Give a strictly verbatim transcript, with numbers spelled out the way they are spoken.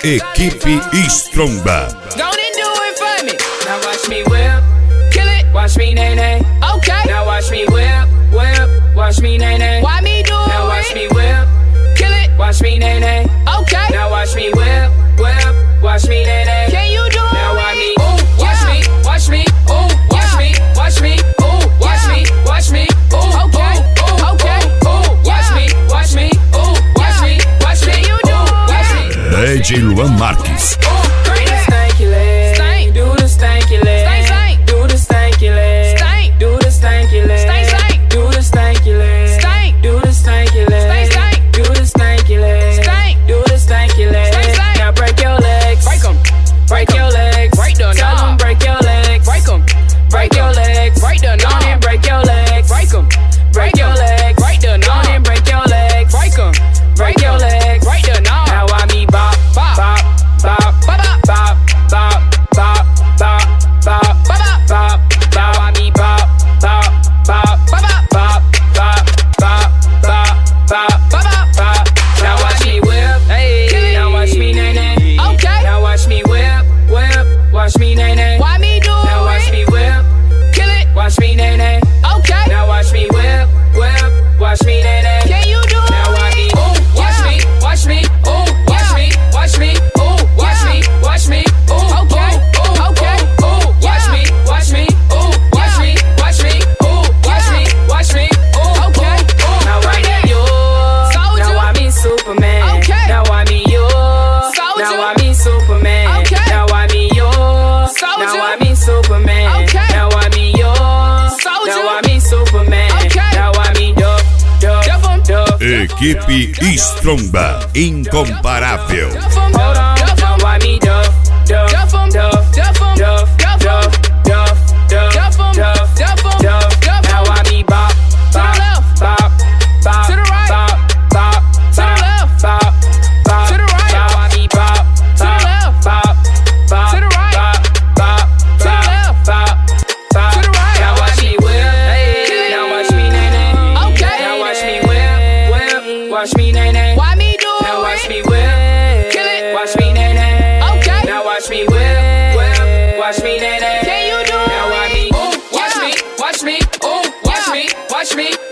Equipe Stromba. Go and do it for me. Now watch me whip, kill it. Watch me nay nay. Okay. Now watch me whip, whip. Watch me nay nay. Why me do it? Now watch me whip, kill it. Watch me nay nay. Okay. Now watch me whip, whip. Watch me nay nay. Can you do it? Now watch me, ooh, watch yeah. me, watch me, ooh, watch yeah. me, watch me, ooh, watch yeah. me, watch me, ooh, okay, ooh, okay, ooh, watch yeah. me, watch me, ooh, watch yeah. me, watch me, you do it? Watch me. D J Luan Marques. Equipe Stromba, incomparável. Watch me nay nay. Why me do it? Now watch me whip, kill it. Watch me nay nay. Okay. Now watch me whip, whip. Watch me nay nay. Can you do it? Now watch me, ooh, watch yeah. me, watch me, ooh, watch yeah. me, watch me.